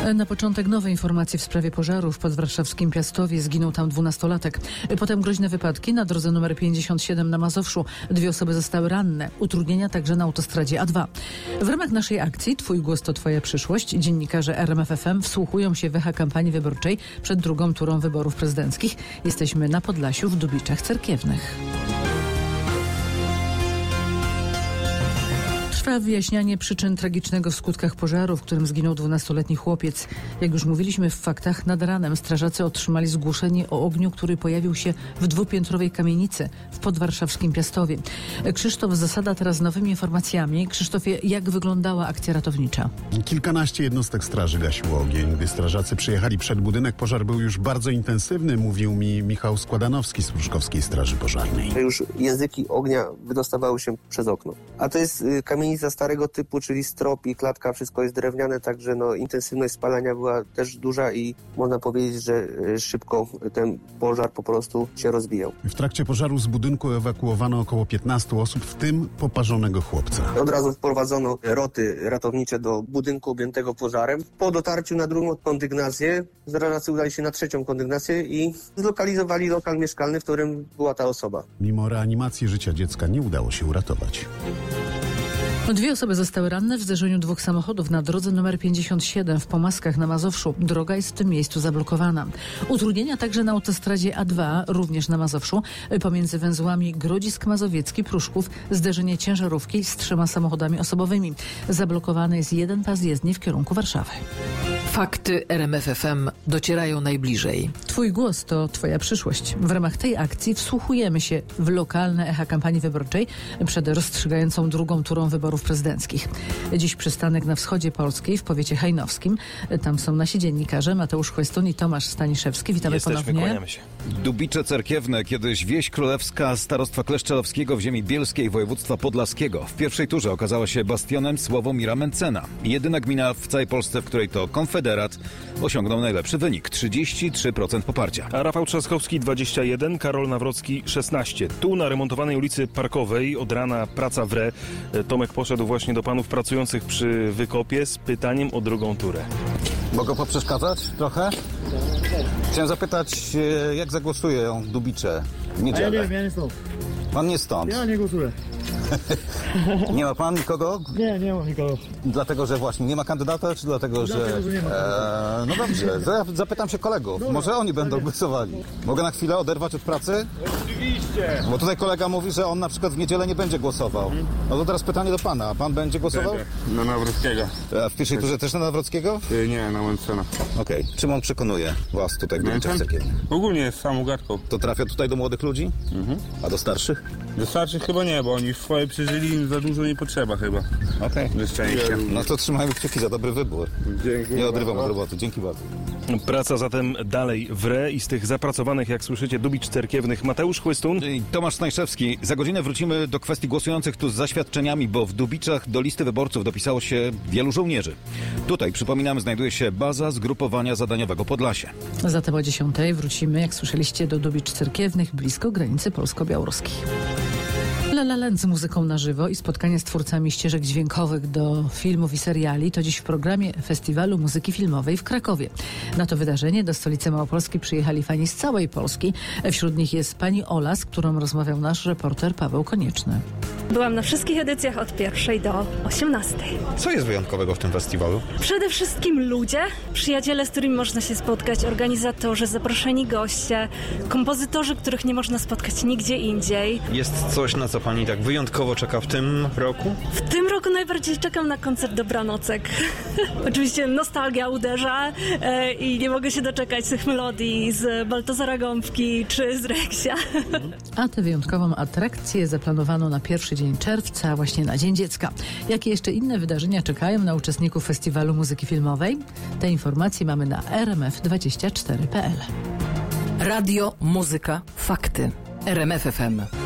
Na początek nowe informacje w sprawie pożaru w podwarszawskim Piastowie. Zginął tam 12-latek. Potem groźne wypadki na drodze nr 57 na Mazowszu. 2 osoby zostały ranne. Utrudnienia także na autostradzie A2. W ramach naszej akcji Twój głos to Twoja przyszłość dziennikarze RMF FM wsłuchują się w echa kampanii wyborczej przed drugą turą wyborów prezydenckich. Jesteśmy na Podlasiu w Dubiczach Cerkiewnych. Trwa wyjaśnianie przyczyn tragicznego w skutkach pożaru, w którym zginął 12-letni chłopiec. Jak już mówiliśmy w faktach, nad ranem strażacy otrzymali zgłoszenie o ogniu, który pojawił się w 2-piętrowej kamienicy w podwarszawskim Piastowie. Krzysztof Zasada teraz z nowymi informacjami. Krzysztofie, jak wyglądała akcja ratownicza? Kilkanaście jednostek straży gasiło ogień. Gdy strażacy przyjechali przed budynek, pożar był już bardzo intensywny, mówił mi Michał Składanowski z Pruszkowskiej Straży Pożarnej. Już języki ognia wydostawały się przez okno. A to jest kamienica starego typu, czyli strop i klatka, wszystko jest drewniane, także intensywność spalania była też duża i można powiedzieć, że szybko ten pożar po prostu się rozwijał. W trakcie pożaru z budynku ewakuowano około 15 osób, w tym poparzonego chłopca. Od razu wprowadzono roty ratownicze do budynku objętego pożarem. Po dotarciu na drugą kondygnację strażacy udali się na trzecią kondygnację i zlokalizowali lokal mieszkalny, w którym była ta osoba. Mimo reanimacji życia dziecka nie udało się uratować. 2 osoby zostały ranne w zderzeniu 2 samochodów na drodze nr 57 w Pomaskach na Mazowszu. Droga jest w tym miejscu zablokowana. Utrudnienia także na autostradzie A2, również na Mazowszu, pomiędzy węzłami Grodzisk Mazowiecki, Pruszków, zderzenie ciężarówki z 3 samochodami osobowymi. Zablokowany jest jeden pas jezdni w kierunku Warszawy. Fakty RMF FM docierają najbliżej. Twój głos to Twoja przyszłość. W ramach tej akcji wsłuchujemy się w lokalne echa kampanii wyborczej przed rozstrzygającą drugą turą wyborów prezydenckich. Dziś przystanek na wschodzie Polski, w powiecie hajnowskim. Tam są nasi dziennikarze Mateusz Chłystun i Tomasz Staniszewski. Witamy ponownie. Kłaniamy się. Dubicze Cerkiewne, kiedyś wieś królewska starostwa kleszczalowskiego w ziemi bielskiej województwa podlaskiego. W pierwszej turze okazała się bastionem Sławomira Mencena. Jedyna gmina w całej Polsce, w której to konfederat osiągnął najlepszy wynik. 33% poparcia. A Rafał Trzaskowski 21, Karol Nawrocki 16. Tu na remontowanej ulicy Parkowej od rana praca wre. Tomek poszedł właśnie do panów pracujących przy wykopie z pytaniem o drugą turę. Mogę poprzeszkadzać trochę? Chciałem zapytać, jak zagłosują Dubicze w niedzielę? A ja nie wiem, ja nie stąd. Pan nie stąd? Ja nie głosuję. Nie ma pan nikogo? Nie mam nikogo. Dlatego, że właśnie nie ma kandydata, czy dlatego, że nie ma kandydata. no dobrze, zapytam się kolegów. Dobra, może oni będą głosowali. Mogę na chwilę oderwać od pracy? Oczywiście. Bo tutaj kolega mówi, że on na przykład w niedzielę nie będzie głosował. No to teraz pytanie do pana. A pan będzie głosował? Na Nawrockiego. A w pierwszej turze też na Nawrockiego? Nie, na Mencena. Okej. Czym on przekonuje was tutaj w Dubiczach Cerkiewnych? Ogólnie jest samą gadką. To trafia tutaj do młodych ludzi? A do starszych? Do starszych chyba nie, bo oni już swoje przeżyli, im za dużo nie potrzeba chyba. Okej. Ze szczęścia. No to trzymajmy kciuki za dobry wybór. Dzięki. Nie odrywam od roboty. Dzięki bardzo. Praca zatem dalej wre i z tych zapracowanych, jak słyszycie, Dubicz Cerkiewnych Mateusz Chłystun I Tomasz Staniszewski. Za godzinę wrócimy do kwestii głosujących tu z zaświadczeniami, bo w Dubiczach do listy wyborców dopisało się wielu żołnierzy. Tutaj, przypominamy, znajduje się baza zgrupowania zadaniowego Podlasie. Zatem o 10:00 wrócimy, jak słyszeliście, do Dubicz Cerkiewnych, blisko granicy polsko-białoruskiej. La La Land z muzyką na żywo i spotkanie z twórcami ścieżek dźwiękowych do filmów i seriali to dziś w programie Festiwalu Muzyki Filmowej w Krakowie. Na to wydarzenie do stolicy Małopolski przyjechali fani z całej Polski. Wśród nich jest pani Ola, z którą rozmawiał nasz reporter Paweł Konieczny. Byłam na wszystkich edycjach od 1 do 18. Co jest wyjątkowego w tym festiwalu? Przede wszystkim ludzie, przyjaciele, z którymi można się spotkać, organizatorzy, zaproszeni goście, kompozytorzy, których nie można spotkać nigdzie indziej. Jest coś, na co pani tak wyjątkowo czeka w tym roku? W tym roku najbardziej czekam na koncert Dobranocek. Oczywiście nostalgia uderza i nie mogę się doczekać tych melodii z Baltazara Gąbki czy z Reksia. A tę wyjątkową atrakcję zaplanowano na pierwszy dzień czerwca, właśnie na Dzień Dziecka. Jakie jeszcze inne wydarzenia czekają na uczestników Festiwalu Muzyki Filmowej? Te informacje mamy na rmf24.pl. Radio, muzyka, fakty. RMF FM.